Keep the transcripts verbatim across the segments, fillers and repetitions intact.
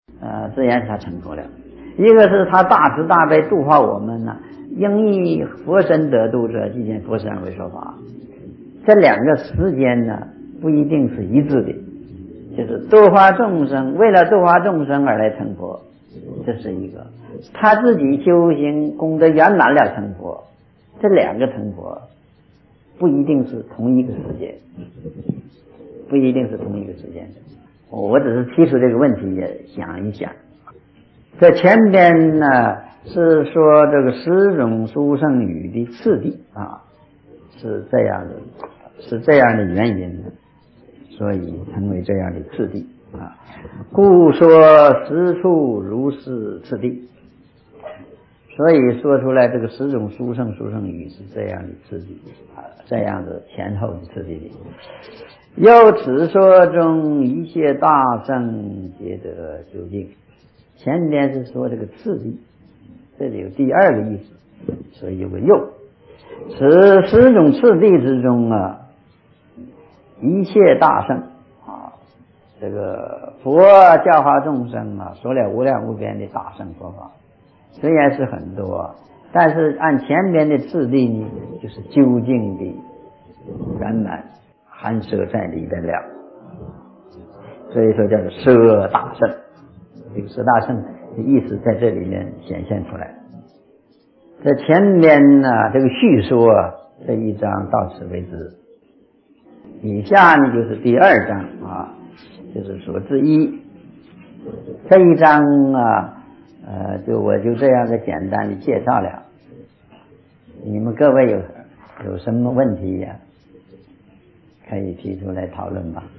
呃，自然他成佛了。一个是他大慈大悲度化我们呢、啊，应以佛身得度者，即见佛身为说法。这两个时间呢，不一定是一致的，就是度化众生，为了度化众生而来成佛，这是一个；他自己修行功德圆满了成佛，这两个成佛不一定是同一个时间，不一定是同一个时间的。我只是提出这个问题，也想一想。在前边呢是说这个十种殊胜语的次第啊，是这样的，是这样的原因，所以成为这样的次第啊。故说十处如是次第，所以说出来这个十种殊胜殊胜语是这样的次第啊，这样的前后的次第的。由此说中一切大圣皆得究竟。前边是说这个次第，这里有第二个意思，所以有个又。此十种次第之中啊，一切大圣啊，这个佛教化众生啊，说了无量无边的大圣佛法，虽然是很多，但是按前边的次第呢，就是究竟的圆满含摄在里边了，所以说叫做摄大圣。这个摄大圣的意思在这里面显现出来。在前边呢，这个叙说啊，这一章到此为止。以下呢就是第二章啊，就是所知一。这一章啊，呃，就我就这样的简单的介绍了。你们各位有有什么问题呀、啊？可以提出来讨论吧。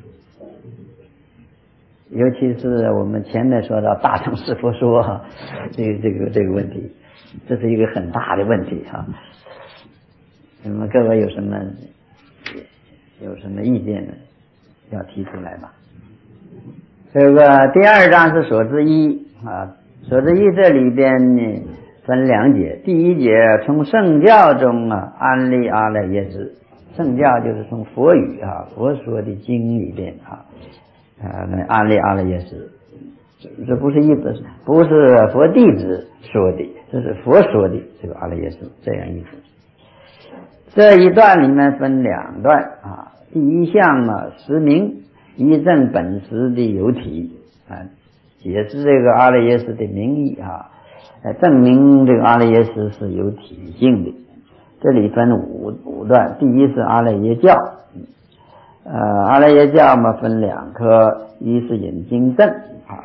尤其是我们前面说到大乘是佛说这个这个这个问题，这是一个很大的问题哈。你们各位有什么有什么意见呢？要提出来吧。这个第二章是所知一啊，所知一这里边呢分两节。第一节从圣教中啊安立阿赖耶识，圣教就是从佛语啊佛说的经里边啊。啊，那安立阿赖耶识，这不是一本，不是佛弟子说的，这是佛说的这个阿赖耶识，这样意思。这一段里面分两段啊，第一项啊，实名依正本实的有体啊，解释这个阿赖耶识的名义啊，证明这个阿赖耶识是有体性的。这里分五五段，第一是阿赖耶教。呃，阿赖耶教嘛分两科，一是引经证啊，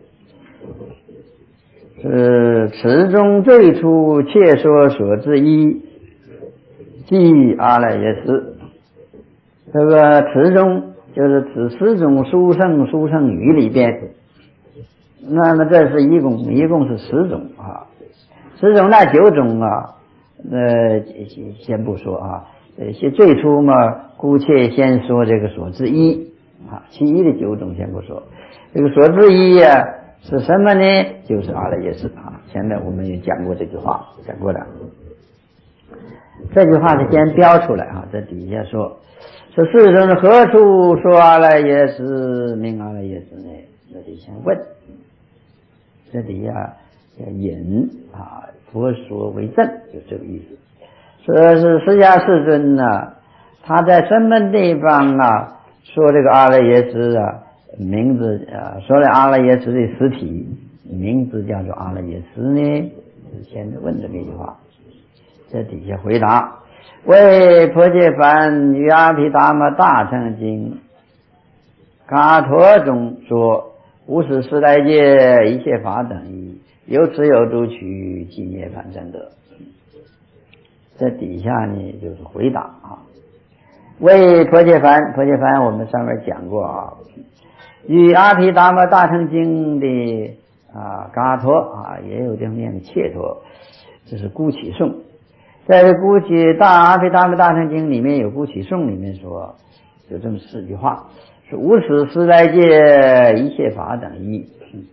是此中最初切说所知一，即阿赖耶识。这个此中就是此十种殊胜殊胜语里边，那么这是一共一共是十种啊，十种那九种啊，呃，先不说啊。呃，最初嘛，姑且先说这个所知一啊，其余的九种先不说。这个所知一呀、啊、是什么呢？就是阿赖耶识啊。前面我们也讲过这句话，讲过了。这句话是先标出来啊，在底下说，说世尊何处说阿赖耶识名阿赖耶识呢？这里先问，这里呀要引啊，佛说为证，就这个意思。说是释迦世尊呢、啊，他在什么地方啊说这个阿赖耶识啊名字啊，说了阿赖耶识的实体名字叫做阿赖耶识呢？先问这么一句话，在底下回答：为婆伽梵于阿毗达摩大乘经伽陀中说，无始时来界一切法等义，由此有诸趣即涅槃真得。这底下呢就是回答啊，为婆伽梵，婆伽梵我们上面讲过啊，与阿毗达摩大乘经的啊伽陀啊，也有这念切陀，这是孤起颂。在孤起大阿毗达摩大乘经里面有孤起颂里面说，有这么四句话，是无始时来界一切法等义。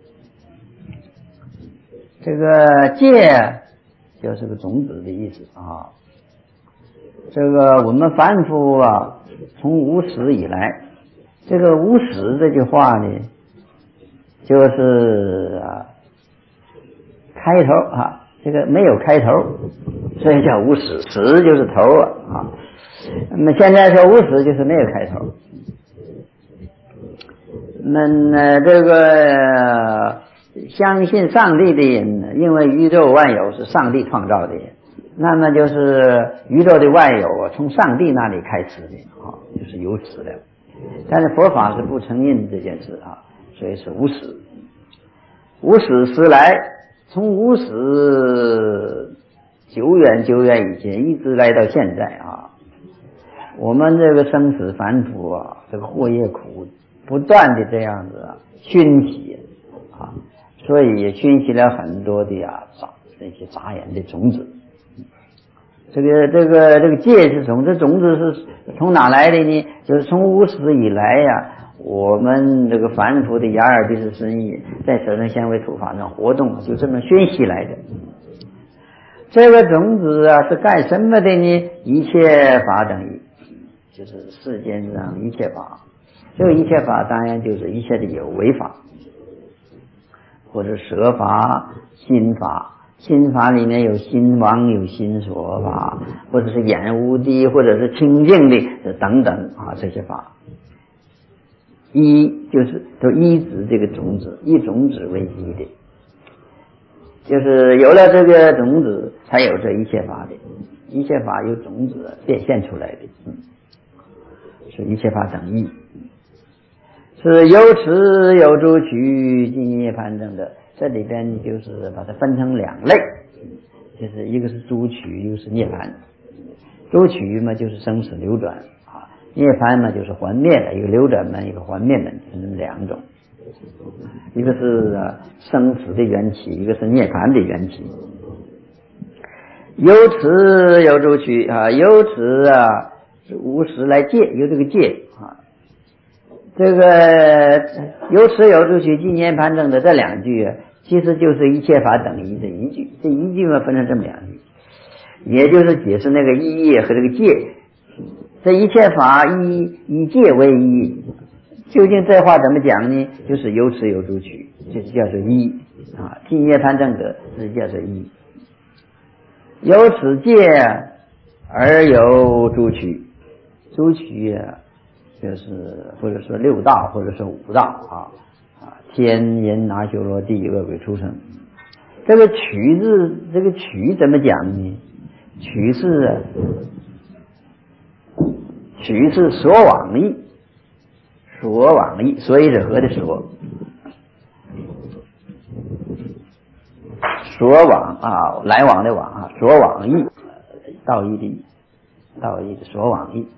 这个界就是个种子的意思啊。这个我们凡夫啊，从无始以来，这个无始这句话呢， 就是啊开头啊，这个没有开头，所以叫无始，始就是头啊。那么现在说无始就是没有开头。那么这个、呃、相信上帝的人呢，因为宇宙万有是上帝创造的，那么就是宇宙的万有啊，从上帝那里开始的啊，就是有始的。但是佛法是不承认这件事啊，所以是无始。无始时来，从无始久远久远以前一直来到现在啊，我们这个生死凡夫啊，这个祸业苦不断的这样子啊熏习啊，所以也熏习了很多的啊杂那些杂眼的种子。这个这个这个戒是从这种子是从哪来的呢？就是从无始以来呀、啊，我们这个凡夫的眼耳鼻舌身意在色声香味触法上活动，就这么熏习来的。这个种子啊是干什么的呢？一切法等于，就是世间上一切法。这个一切法当然就是一切的有为法，或者舍法、心法。心法里面有心王，有心所法，或者是眼无的，或者是清净的等等啊，这些法一就是都依止这个种子，以种子为依的，就是有了这个种子才有这一切法的，一切法由种子变现出来的，嗯，是一切法等义，是有始有诸取尽涅槃证的。这里边就是把它分成两类，就是一个是诸取，一个是涅槃。诸取嘛就是生死流转啊，涅槃嘛就是还灭的，一个流转门，一个还灭门，分成两种，一个是、啊、生死的缘起，一个是涅槃的缘起。有始有诸取啊，有始啊是无始来戒，有这个戒啊。这个有始有诸取尽涅槃证的这两句啊，其实就是一切法等于这一句，这一句嘛分成这么两句，也就是解释那个一和这个戒。这一切法以以戒为一，究竟这话怎么讲呢？就是有始有诸取，就是叫做一啊，尽涅槃证的是叫做一，有此戒而有诸取，诸取啊就是或者说六道，或者说五道啊啊，天人阿修罗地恶鬼畜生。这个取字，这个取怎么讲呢？取是取是所往意，所往意，所以是何的所，所往啊，来往的往啊，所往意，道义的义，道义的所往意。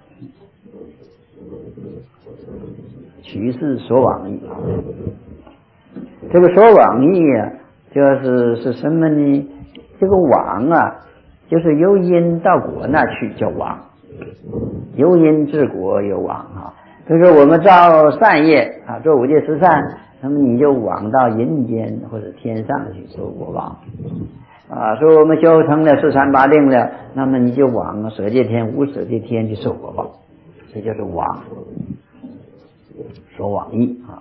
取是所往意，这个所往意啊，就是是什么呢？这个往啊，就是由因到果那去叫往，由因至果有往啊。比如说我们造善业啊，做五戒十善，那么你就往到人间或者天上去受果报啊。说我们修成了四禅八定了，那么你就往舍界天、无舍界天去受果报，这就是往。所往意啊，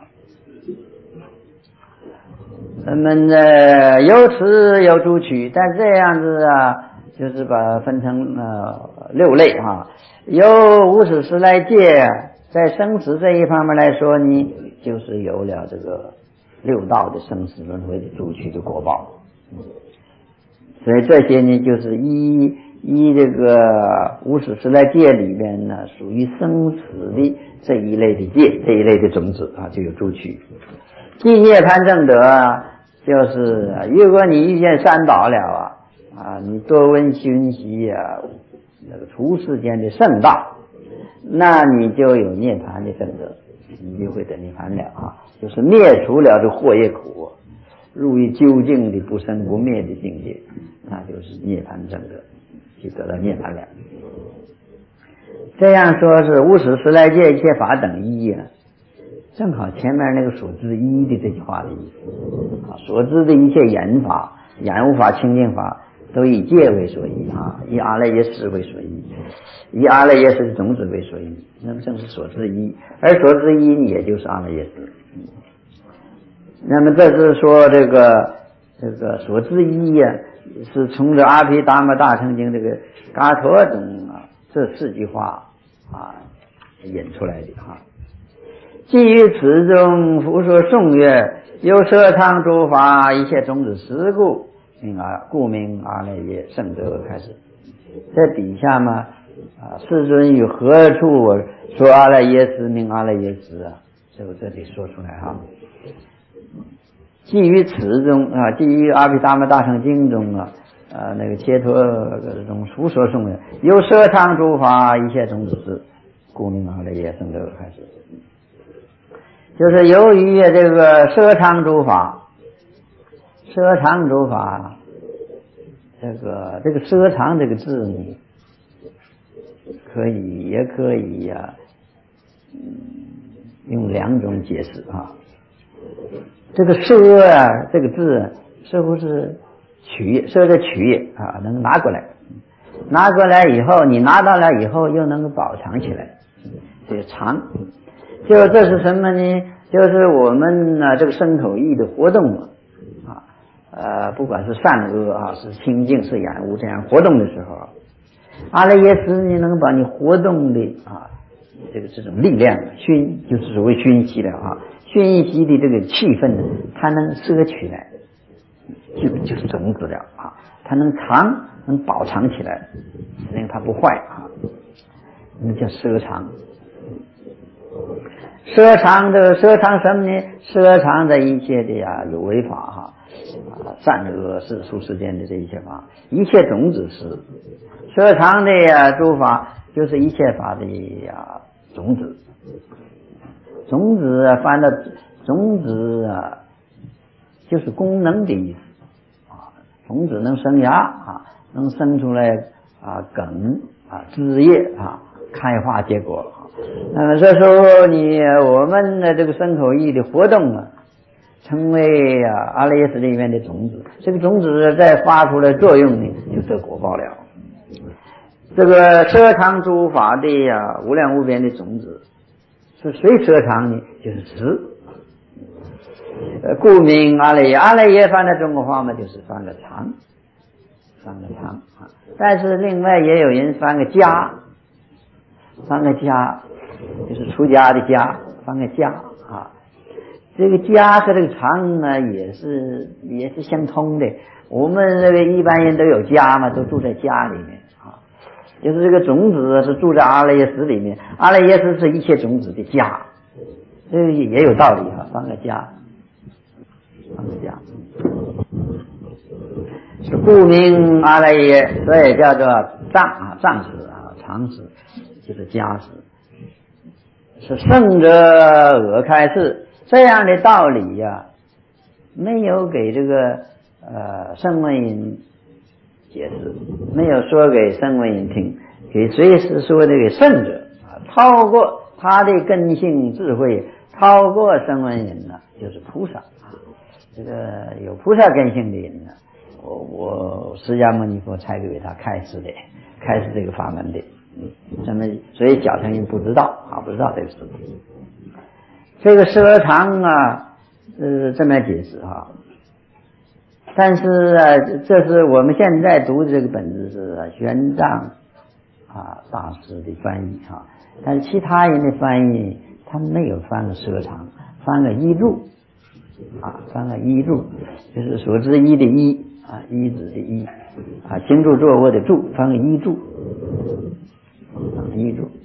那么呢有始有诸取，但这样子啊，就是把分成呃六类啊。由无始时来戒，在生死这一方面来说呢，就是有了这个六道的生死轮回的诸取的果报。所以这些呢，就是依依这个无始时来戒里边呢，属于生死的这一类的戒，这一类的种子啊，就有诸取。尽涅槃证得，就是如果你遇见三宝了啊，啊，你多闻熏习啊，那个出世间的圣道，那你就有涅槃的证得，你就会得涅槃了啊，就是灭除了这祸业苦，入于究竟的不生不灭的境界，那就是涅槃证得，就得到涅槃了。这样说是无始时来戒，一切法等一啊，正好前面那个所知一的这句话的意思啊，所知的一切言法、言无法、清净法，都以戒为所依啊，以阿赖耶识为所依，以阿赖耶识的种子为所依，那么正是所知一，而所知一也就是阿赖耶识。 那么这是说这个这个所知一呀、啊，是从这阿毗达摩大乘经这个嘎陀中啊这四句话啊引出来的哈。基于此中，复说颂曰：有摄藏诸法，一切种子实故，名啊，故名阿赖耶圣者。开始，在底下嘛啊，世尊于何处说阿赖耶识名阿赖耶识啊？就这里说出来哈。基于此中啊，基于阿毗达摩大乘经中啊，啊那个切陀中复说颂曰：有摄藏诸法，一切种子实，故名阿赖耶圣者。开始。就是由于这个摄藏诸法，摄藏诸法，这个这个摄藏这个字呢，可以也可以呀、啊，嗯，用两种解释啊。这个摄啊，这个字似乎是取摄的取啊，能拿过来，拿过来以后，你拿到了以后又能够保藏起来，这个藏。就这是什么呢？就是我们呢、啊、这个身口意的活动啊，呃，不管是善恶啊，是清净是染污，这样活动的时候，阿赖耶识你能把你活动的啊这个这种力量熏，就是所谓熏习的啊，熏习的这个气氛呢，它能摄取来，就就是种子了啊，它能藏，能保藏起来，因为它不坏啊，那叫摄藏。摄藏的摄藏什么呢？摄藏的一切的呀有为法哈，啊善恶世俗世间的这一切法，一切种子是摄藏的呀诸法，就是一切法的呀种子。种子啊，翻到种子啊，就是功能的意思啊。种子能生芽啊，能生出来啊梗啊枝叶啊，开花结果。那么这时候你我们的这个身口意的活动啊，成为啊阿赖耶识里面的种子，这个种子再发出来作用呢，就得果报了。这个摄藏诸法的呀无量无边的种子，是谁摄藏呢？就是识。呃，故名阿赖耶。阿赖耶翻的中国话嘛，就是翻个藏，翻个藏啊。但是另外也有人翻个家。翻个家，就是出家的家，翻个家啊。这个家和这个藏呢，也是也是相通的。我们这个一般人都有家嘛，都住在家里面啊。就是这个种子是住在阿赖耶识里面，阿赖耶识是一切种子的家，这个也有道理啊。翻个家，翻个家，是故名阿赖耶，所以叫做藏啊，藏识啊，藏识。就是家识，是圣者而开示，这样的道理呀、啊，没有给这个呃声闻人解释，没有说给声闻人听，给随时说这个圣者啊，超过他的根性智慧，超过声闻人呢，就是菩萨啊。这个有菩萨根性的人呢，我我释迦牟尼佛才给他开示的，开示这个法门的。咱们所以小乘人不知道啊，不知道这个事。这个摄藏啊，呃，这么解释啊。但是啊，这是我们现在读的这个本子是玄奘啊大师的翻译啊，但是其他人的翻译他们没有翻个摄藏，翻个依注啊，翻个依注，就是所知依的依啊，依止的依啊，行住坐卧的住，翻个依注。依注，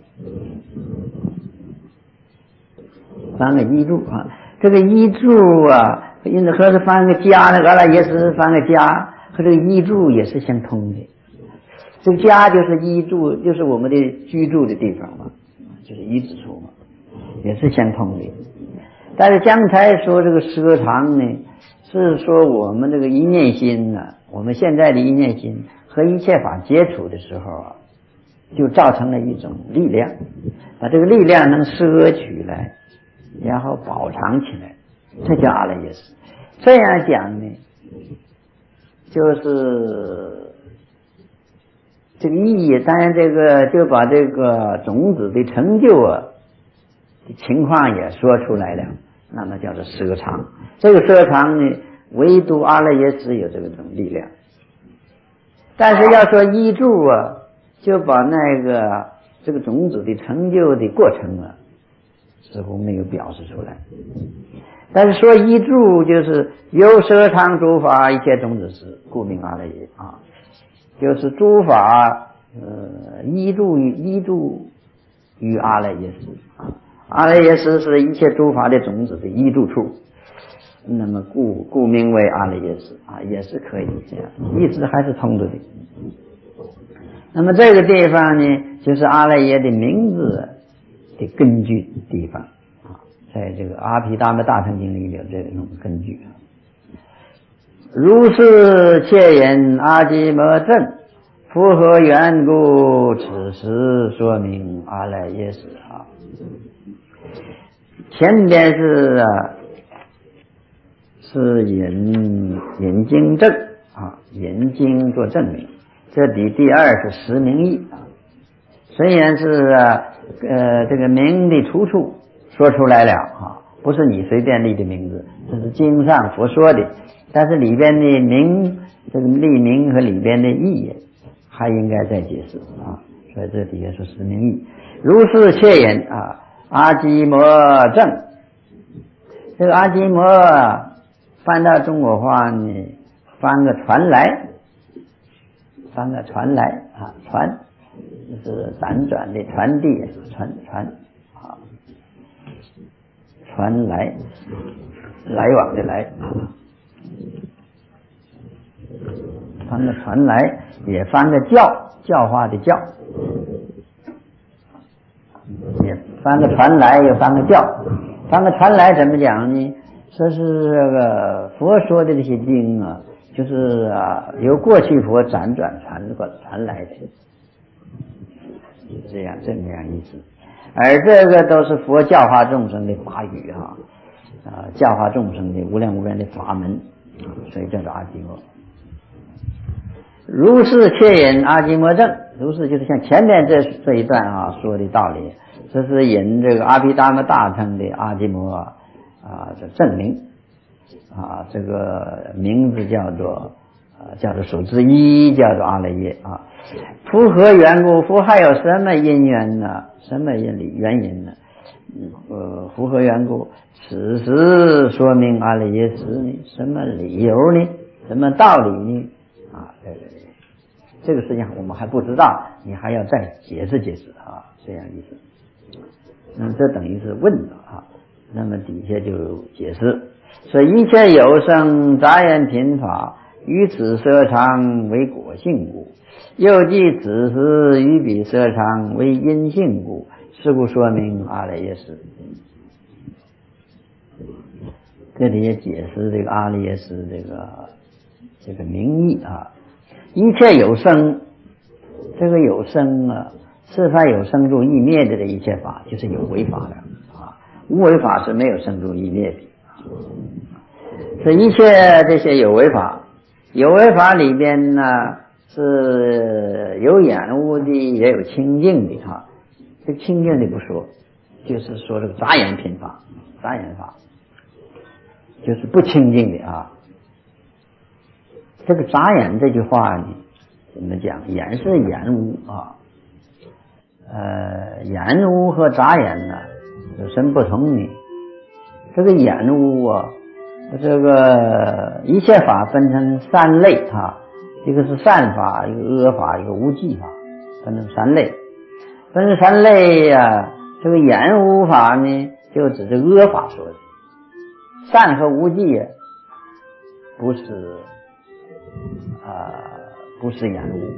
翻个依注啊，这个依注啊，因此和是翻个家，那个阿赖耶识翻个家，和这个依注也是相通的。这个家就是依注，就是我们的居住的地方嘛，就是依止处嘛，也是相通的。但是刚才说这个摄藏呢，是说我们这个一念心呢、啊，我们现在的一念心和一切法接触的时候啊。就造成了一种力量，把这个力量能摄取来，然后保藏起来，这叫阿赖耶识。这样讲呢，就是这个意义。当然，这个就把这个种子的成就啊的情况也说出来了。 那么叫做摄藏。这个摄藏呢，唯独阿赖耶识有这个种力量。但是要说依住啊，就把那个这个种子的成就的过程啊，似乎没有表示出来。但是说依住就是由摄藏诸法一切种子识，故名阿赖耶啊，就是诸法呃依住于依住于阿赖耶识啊，阿赖耶识是一切诸法的种子的依住处，那么故故名为阿赖耶识啊，也是可以这样，意思还是通的。那么这个地方呢，就是阿赖耶的名字的根据地方啊，在这个阿毗达摩大乘经里有这种根据。如是切言阿基摩正，符合缘故，此时说明阿赖耶识啊。前边是啊是引引经证啊，引经做证明。这里第二是实名义啊，虽然是啊呃这个名的出处说出来了啊，不是你随便立的名字，这是经上佛说的，但是里边的名这个立名和里边的义还应该再解释啊，所以这底下说实名义。如是切言啊，阿基摩正，这个阿基摩翻到中国话呢，翻个传来。翻个传来啊，传就是辗转的传递，传传啊，传来来往的来，翻个传来，也翻个教教化的教，也翻个传来，又翻个教。翻个传来怎么讲呢？这是这个佛说的这些经啊，就是啊，由过去佛辗转传过传来的，这样这么样意思。而这个都是佛教化众生的法语哈，啊，教化众生的无量无边的法门，所以叫做阿基摩。如是切引阿基摩正，如是就是像前面这这一段啊说的道理，这是引这个阿毗达摩大乘的阿基摩啊这证明。啊，这个名字叫做呃叫做数之一，叫做阿赖耶啊。符合缘故，符还有什么因缘呢？什么因理原因呢？嗯呃，符合缘故，此时说明阿赖耶识呢？什么理由呢？什么道理呢？啊，这个这个事情我们还不知道，你还要再解释解释啊，这样意思。那么这等于是问的啊，那么底下就解释。所以一切有生杂言品法，于此摄藏为果性故，又即此时于彼摄藏为因性故，是故说明阿赖耶识。这里也解释这个阿赖耶识这个这个名义啊，一切有生，这个有生啊，是凡有生住异灭的这一切法，就是有为法的啊，无为法是没有生住异灭的。这一切这些有为法，有为法里边呢是有染污的，也有清净的哈。这个清净的不说，就是说这个杂染品法，杂染法就是不清净的啊。这个杂染这句话呢，怎么讲？染是染污啊，呃，染污和杂染呢有什么不同呢？这个染污啊，这个一切法分成三类啊，一个是善法，一个恶法，一个无记法，分成三类。分成三类呀、啊，这个染污法呢，就指这恶法说的。善和无记啊，不是啊、呃，不是染污，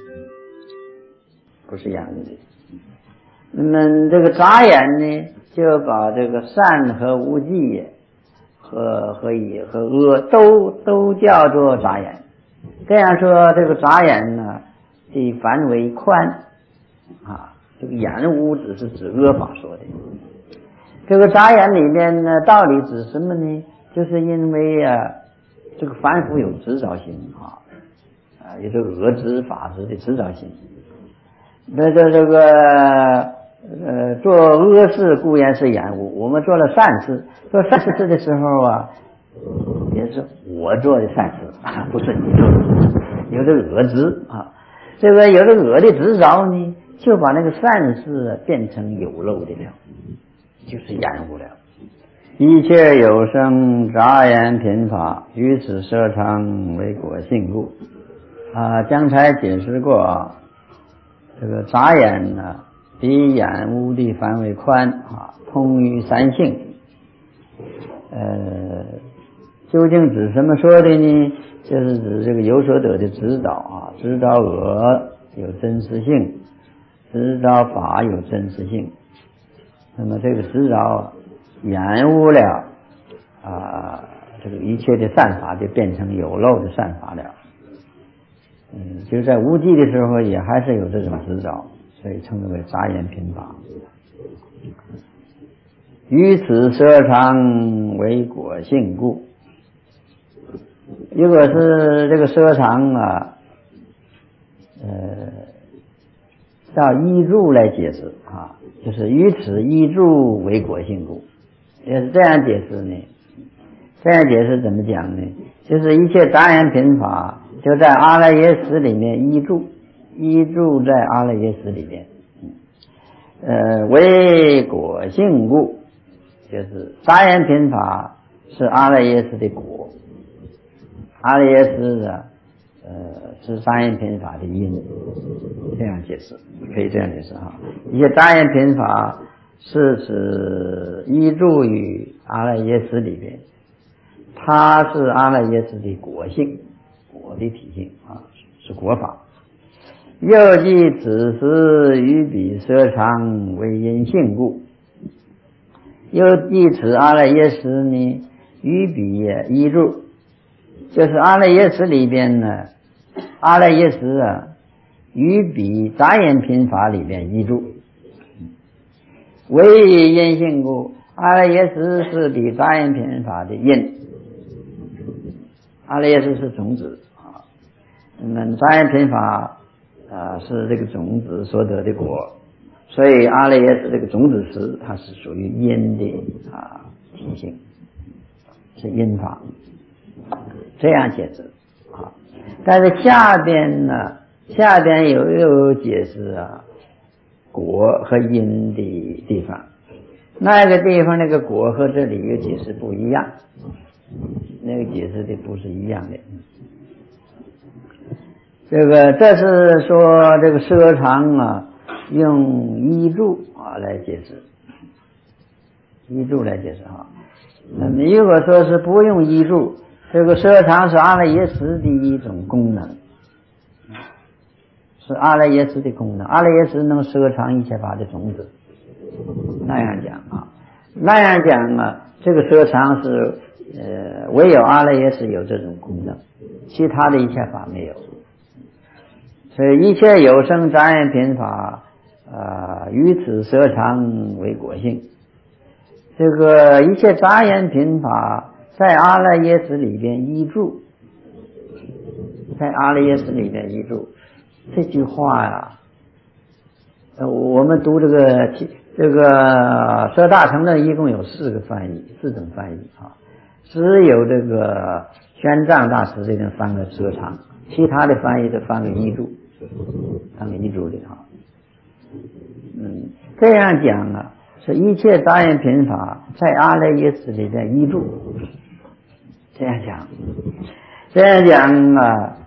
不是染污的。那么这个杂染呢，就把这个善和无记和和以和恶都都叫做杂染。这样说，这个杂染呢的范围宽啊，这个染污只是指恶法说的。这个杂染里面呢，到底指什么呢？就是因为啊，这个凡夫有执着心啊，啊，也就是恶执法执的执着心。那这这个呃，做恶事固然是厌恶，我们做了善事，做善事的时候啊，也是我做的善事啊，不是你做的，有的恶知啊，这个有的恶的执着呢，就把那个善事变成有漏的了，就是厌恶了。一切有生杂言品法，于此摄常为果性故。啊，刚才解释过啊，这个杂言呢，比厌恶的范围宽啊，通于三性。呃，究竟指什么说的呢？就是指这个有所得的指导啊，指导恶有真实性，指导法有真实性。那么这个指导厌恶了啊，这个一切的善法就变成有漏的善法了。嗯，就在无记的时候也还是有这种指导，所以称之为杂言品法。于此摄常为果性故。如果是这个摄常啊，呃，到依住来解释啊，就是于此依住为果性故，也是这样解释呢。这样解释怎么讲呢？就是一切杂言品法就在阿赖耶识里面依住，依住在阿赖耶识里面，呃，为果性故，就是杂言品法是阿赖耶识的果，阿赖耶识的呃是杂言品法的因，这样解释，可以这样解释哈。一些杂言品法是指依住于阿赖耶识里边，它是阿赖耶识的果性，果的体性啊，是果法。又即此时于彼摄常为因性故，又即此阿赖耶识呢，于彼也依住，就是阿赖耶识里边呢，阿赖耶识啊，于彼杂言品法里边依住，为因性故，阿赖耶识是比杂言品法的因，阿赖耶识是种子啊，那么杂言品法啊是这个种子所得的果，所以阿赖耶识这个种子识它是属于因的啊体性，是因法，这样解释啊。但是下边呢，下边有有解释啊果和因的地方，那个地方那个果和这里有解释不一样，那个解释的不是一样的。这个这是说这个摄常啊，用依住啊来解释，依住来解释哈。那么如果说是不用依住，这个摄常是阿赖耶识的一种功能，是阿赖耶识的功能，阿赖耶识能摄常一切法的种子，那样讲啊，那样讲啊，这个摄常是呃唯有阿赖耶识有这种功能，其他的一切法没有。所以一切有生杂言品法啊，于此摄常为果性。这个一切杂言品法在阿赖耶识里边依住，在阿赖耶识里边依住，这句话呀、啊，我们读这个这个摄大乘论一共有四个翻译，四种翻译啊，只有这个玄奘大师这边翻个摄常，其他的翻译都翻个依住，翻个依住的啊。嗯，这样讲啊，是一切杂言品法在阿赖耶识里边依住，这样讲，这样讲啊，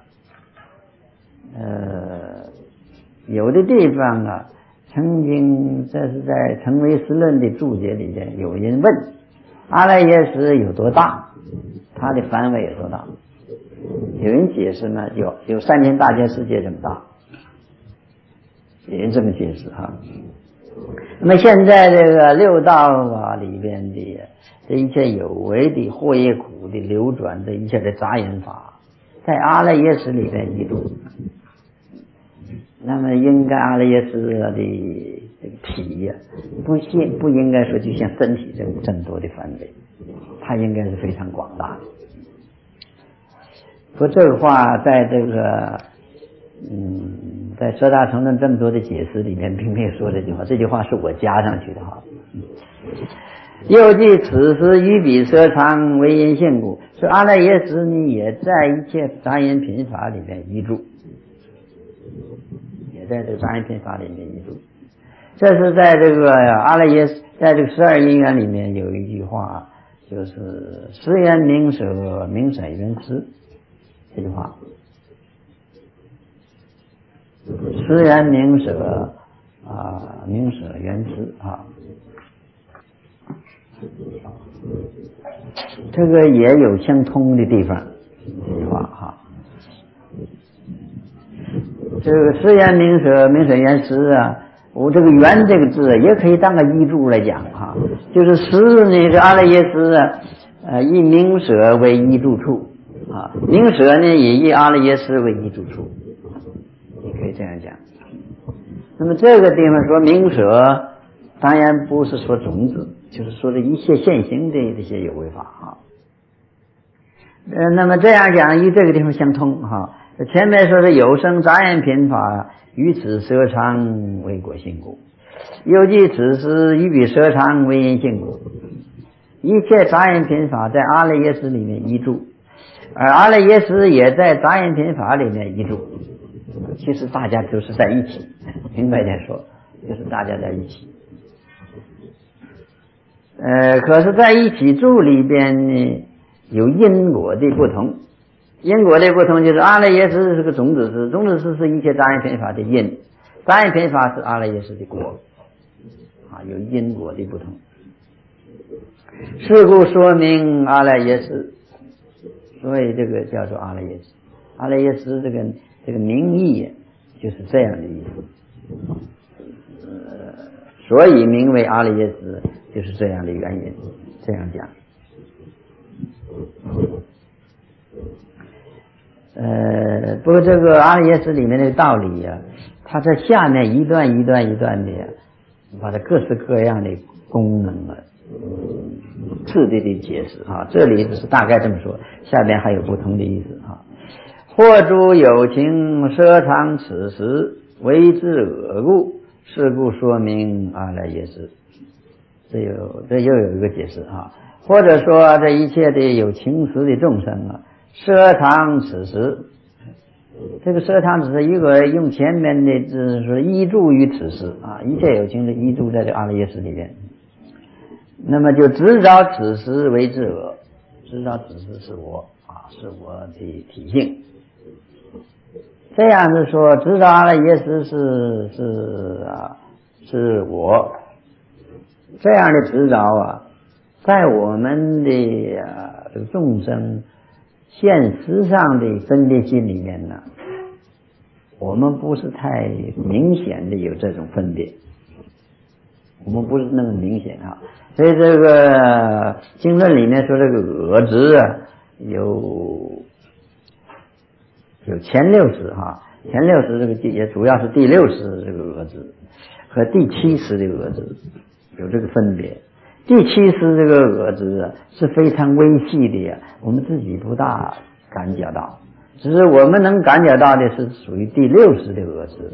呃，有的地方啊，曾经这是在成唯识论的注解里边，有人问阿赖耶识有多大，它的范围有多大？有人解释呢，有有三千大千世界这么大，有人这么解释哈。那么现在这个六道啊里边的这一切有为的或业苦的流转的一切的杂言法，在阿赖耶识里边依住。那么应该阿赖耶识的这个体呀、啊，不现不应该说就像身体这个争夺的范围，它应该是非常广大的。不，这个话在这个嗯在色大乘论这么多的解释里面并没有说这句话，这句话是我加上去的哈。又记此时于彼色常为因性故，所以阿赖耶识呢也在一切杂音品法里面依住，也在这个杂音品法里面依住。这是在这个阿赖耶识，在这个十二因缘里面有一句话，就是识缘名舍名舍缘识，这句话，识缘名舍啊名舍缘识啊，这个也有相通的地方，这句话哈。这个识缘名舍名舍缘识啊，我这个缘这个字也可以当个依注来讲哈，就是识那个阿赖耶识啊，呃，以名舍为依注处啊，名舍呢也以阿赖耶识为依注处，你可以这样讲。那么这个地方说名舍，当然不是说种子，就是说这一切现行的这些有为法啊。呃，那么这样讲与这个地方相通哈。前面说的有生杂言品法与此色常为果性故，又记此时与彼色常为因性故。一切杂言品法在阿赖耶识里面依住，而阿赖耶识也在杂言品法里面依住。其实大家都是在一起，明白点说，就是大家在一起。呃，可是在一起住里边呢，有因果的不同。因果的不同就是阿赖耶识是个种子识，种子识是一切杂言品法的因，杂言品法是阿赖耶识的果，啊，有因果的不同。是故说明阿赖耶识，所以这个叫做阿赖耶识。阿赖耶识这个这个名义就是这样的意思，呃，所以名为阿赖耶识就是这样的原因，这样讲。呃，不过这个阿赖耶识里面的道理啊，它在下面一段一段一段的，把它各式各样的功能啊，次第的解释啊。这里是大概这么说，下边还有不同的意思啊。或诸有情摄藏此时为之恶故，是故说明阿赖耶识。这有这又有一个解释啊。或者说这一切的有情识的众生啊，摄藏此时，这个摄藏只是一个用前面的就是说依注于此时啊，一切有情的依注在这阿赖耶识里边，那么就执着此时为之我，知道此时是我啊，是我的体性。这样子说，知道阿赖耶识是是啊是我，这样的执着啊，在我们的啊这个众生现实上的分别心里面呢，我们不是太明显的有这种分别，我们不是那么明显啊。所以这个经论里面说这个我执啊，有有前六识哈，前六识这个也主要是第六识这个我执和第七识这个我执有这个分别。第七识这个我执啊是非常微细的呀，我们自己不大感觉到，只是我们能感觉到的是属于第六识的我执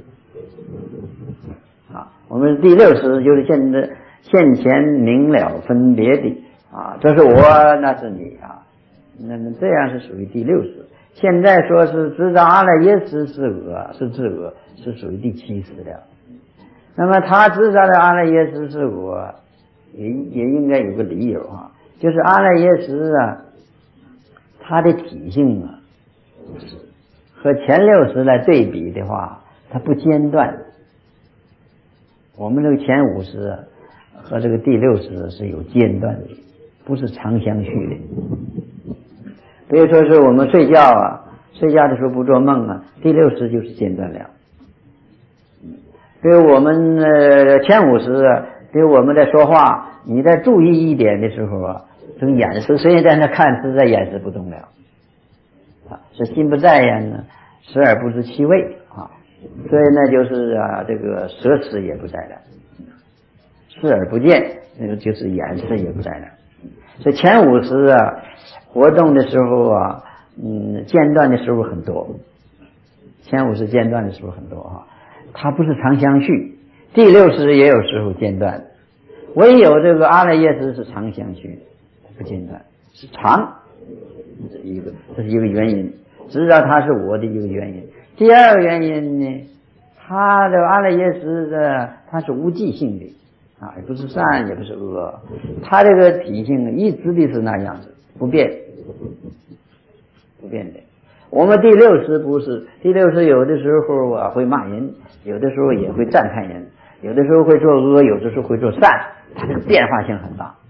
啊。我们第六识就是现在现前明了分别的啊，这是我，那是你啊，那么这样是属于第六识。现在说是知道阿赖耶识是我，是自我，是属于第七识的。那么他知道的阿赖耶识是我，也也应该有个理由啊，就是阿赖耶识啊，它的体性啊，和前六识来对比的话，它不间断。我们这个前五识啊和这个第六识是有间断的，不是长相续的。比如说是我们睡觉啊，睡觉的时候不做梦啊，第六识就是间断了。比如我们呃前五识啊，比如我们在说话，你在注意一点的时候啊，这个眼识虽然在那看，实在眼识不动了啊，是心不在焉呢，视而不知其味啊，所以呢就是啊这个舌识也不在了，视而不见，那个就是眼识也不在了。所以前五识啊活动的时候啊，嗯，间断的时候很多，前五识间断的时候很多啊。 它不是常相续，第六识也有时候间断，唯有这个阿赖耶识是常相续，不间断，是常，这是一个这是一个原因，知道它是我的一个原因。第二个原因呢，它的阿赖耶识的它是无记性的啊，也不是善也不是恶，它这个体性一直的是那样子，不变不变的。我们第六识不是，第六识有的时候啊会骂人，有的时候也会赞叹人，有的时候会做恶，有的时候会做善，它这个变化性很大。